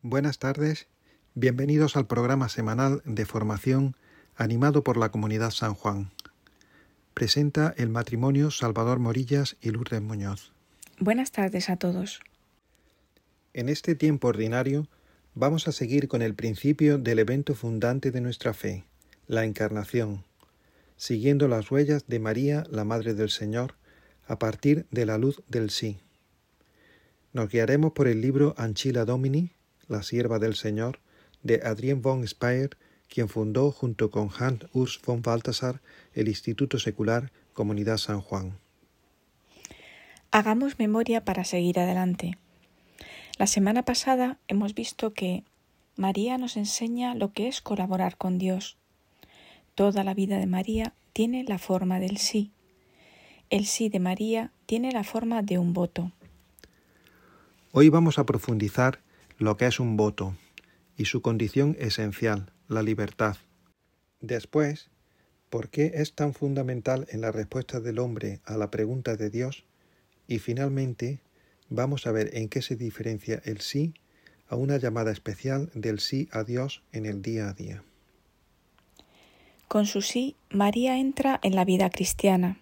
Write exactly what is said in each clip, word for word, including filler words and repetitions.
Buenas tardes, bienvenidos al programa semanal de formación animado por la Comunidad San Juan. Presenta el matrimonio Salvador Morillas y Lourdes Muñoz. Buenas tardes a todos. En este tiempo ordinario vamos a seguir con el principio del evento fundante de nuestra fe, la Encarnación, siguiendo las huellas de María, la Madre del Señor, a partir de la luz del sí. Nos guiaremos por el libro Ancilla Domini, la sierva del Señor, de Adrien von Speyer, quien fundó junto con Hans Urs von Balthasar el Instituto Secular Comunidad San Juan. Hagamos memoria para seguir adelante. La semana pasada hemos visto que María nos enseña lo que es colaborar con Dios. Toda la vida de María tiene la forma del sí. El sí de María tiene la forma de un voto. Hoy vamos a profundizar lo que es un voto y su condición esencial, la libertad. Después, ¿por qué es tan fundamental en la respuesta del hombre a la pregunta de Dios? Y finalmente, vamos a ver en qué se diferencia el sí a una llamada especial del sí a Dios en el día a día. Con su sí, María entra en la vida cristiana.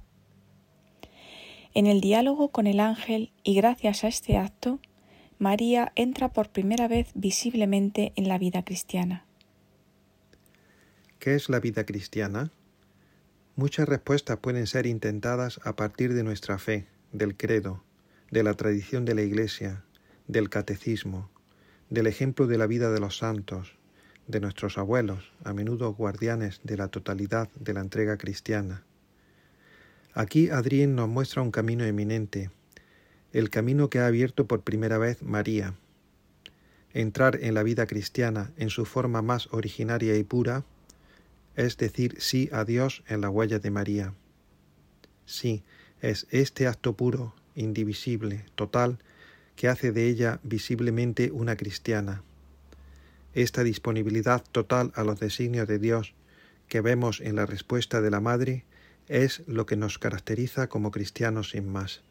En el diálogo con el ángel y gracias a este acto, María entra por primera vez visiblemente en la vida cristiana. ¿Qué es la vida cristiana? Muchas respuestas pueden ser intentadas a partir de nuestra fe, del credo, de la tradición de la Iglesia, del catecismo, del ejemplo de la vida de los santos, de nuestros abuelos, a menudo guardianes de la totalidad de la entrega cristiana. Aquí Adrien nos muestra un camino eminente, el camino que ha abierto por primera vez María. Entrar en la vida cristiana en su forma más originaria y pura, es decir sí a Dios en la huella de María. Sí, es este acto puro, indivisible, total, que hace de ella visiblemente una cristiana. Esta disponibilidad total a los designios de Dios que vemos en la respuesta de la Madre es lo que nos caracteriza como cristianos sin más.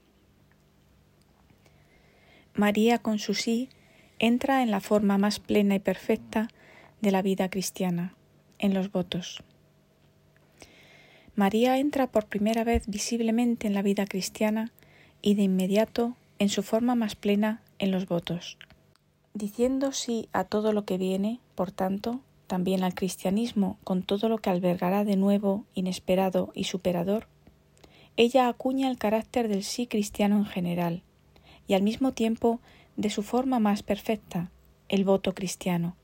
María con su sí entra en la forma más plena y perfecta de la vida cristiana, en los votos. María entra por primera vez visiblemente en la vida cristiana y de inmediato en su forma más plena en los votos. Diciendo sí a todo lo que viene, por tanto, también al cristianismo con todo lo que albergará de nuevo, inesperado y superador, ella acuña el carácter del sí cristiano en general y al mismo tiempo de su forma más perfecta, el voto cristiano.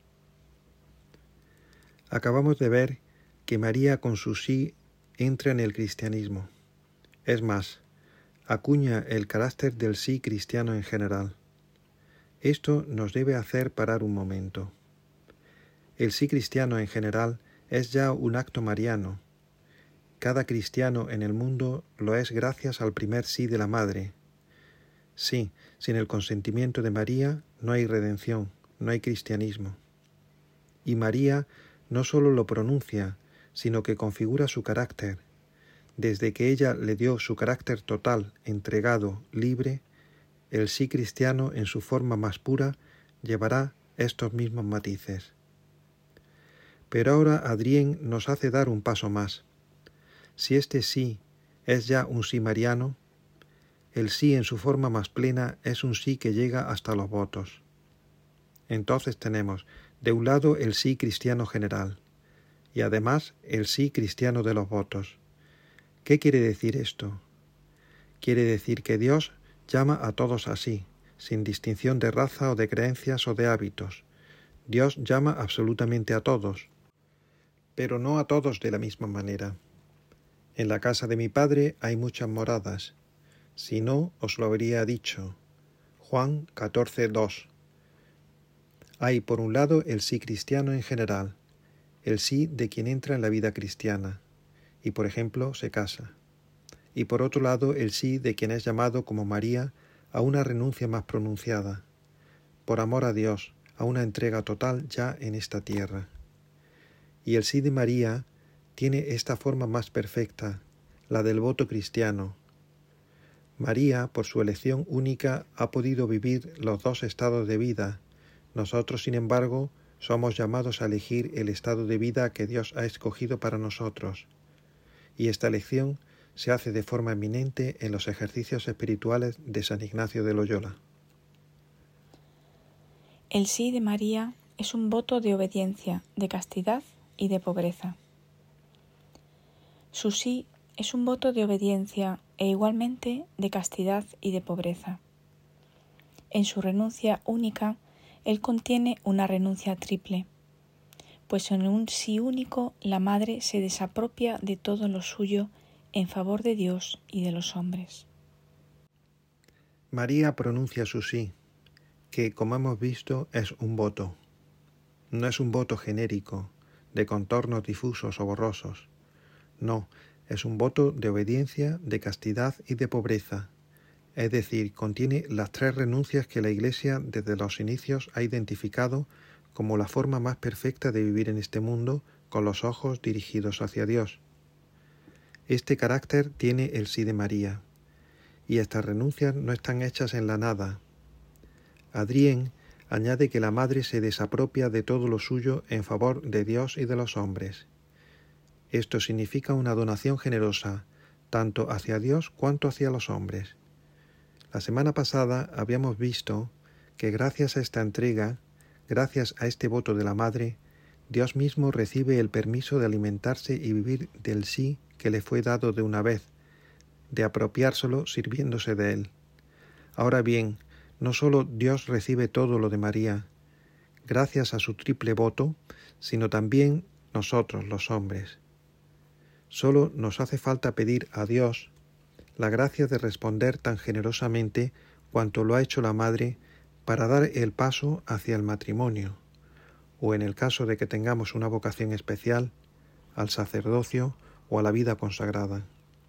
Acabamos de ver que María con su sí entra en el cristianismo. Es más, acuña el carácter del sí cristiano en general. Esto nos debe hacer parar un momento. El sí cristiano en general es ya un acto mariano. Cada cristiano en el mundo lo es gracias al primer sí de la Madre. Sí, sin el consentimiento de María no hay redención, no hay cristianismo. Y María no solo lo pronuncia, sino que configura su carácter. Desde que ella le dio su carácter total, entregado, libre, el sí cristiano en su forma más pura llevará estos mismos matices. Pero ahora Adrien nos hace dar un paso más. Si este sí es ya un sí mariano, el sí en su forma más plena es un sí que llega hasta los votos. Entonces tenemos, de un lado, el sí cristiano general, y además el sí cristiano de los votos. ¿Qué quiere decir esto? Quiere decir que Dios llama a todos así, sin distinción de raza o de creencias o de hábitos. Dios llama absolutamente a todos, pero no a todos de la misma manera. En la casa de mi Padre hay muchas moradas. Si no, os lo habría dicho. Juan catorce, dos. Hay, por un lado, el sí cristiano en general, el sí de quien entra en la vida cristiana, y, por ejemplo, se casa. Y, por otro lado, el sí de quien es llamado, como María, a una renuncia más pronunciada, por amor a Dios, a una entrega total ya en esta tierra. Y el sí de María tiene esta forma más perfecta, la del voto cristiano. María, por su elección única, ha podido vivir los dos estados de vida, Nosotros, sin embargo, somos llamados a elegir el estado de vida que Dios ha escogido para nosotros, y esta elección se hace de forma eminente en los ejercicios espirituales de San Ignacio de Loyola. El sí de María es un voto de obediencia, de castidad y de pobreza. Su sí es un voto de obediencia e igualmente de castidad y de pobreza. En su renuncia única, él contiene una renuncia triple, pues en un sí único la madre se desapropia de todo lo suyo en favor de Dios y de los hombres. María pronuncia su sí, que, como hemos visto, es un voto. No es un voto genérico, de contornos difusos o borrosos. No, es un voto de obediencia, de castidad y de pobreza. Es decir, contiene las tres renuncias que la Iglesia desde los inicios ha identificado como la forma más perfecta de vivir en este mundo con los ojos dirigidos hacia Dios. Este carácter tiene el sí de María, y estas renuncias no están hechas en la nada. Adrien añade que la madre se desapropia de todo lo suyo en favor de Dios y de los hombres. Esto significa una donación generosa, tanto hacia Dios cuanto hacia los hombres. La semana pasada habíamos visto que gracias a esta entrega, gracias a este voto de la madre, Dios mismo recibe el permiso de alimentarse y vivir del sí que le fue dado de una vez, de apropiárselo sirviéndose de él. Ahora bien, no sólo Dios recibe todo lo de María, gracias a su triple voto, sino también nosotros, los hombres. Solo nos hace falta pedir a Dios la gracia de responder tan generosamente cuanto lo ha hecho la Madre para dar el paso hacia el matrimonio, o en el caso de que tengamos una vocación especial, al sacerdocio o a la vida consagrada.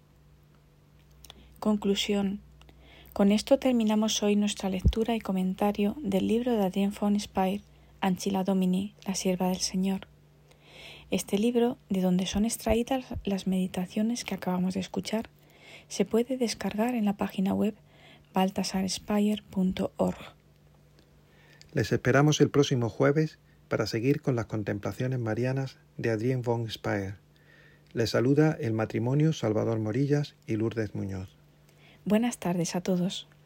Conclusión. Con esto terminamos hoy nuestra lectura y comentario del libro de Adrien von Speyr, Ancilla Domini, la sierva del Señor. Este libro, de donde son extraídas las meditaciones que acabamos de escuchar, se puede descargar en la página web baltasar speyer punto org. Les esperamos el próximo jueves para seguir con las contemplaciones marianas de Adrien von Speyr. Les saluda el matrimonio Salvador Morillas y Lourdes Muñoz. Buenas tardes a todos.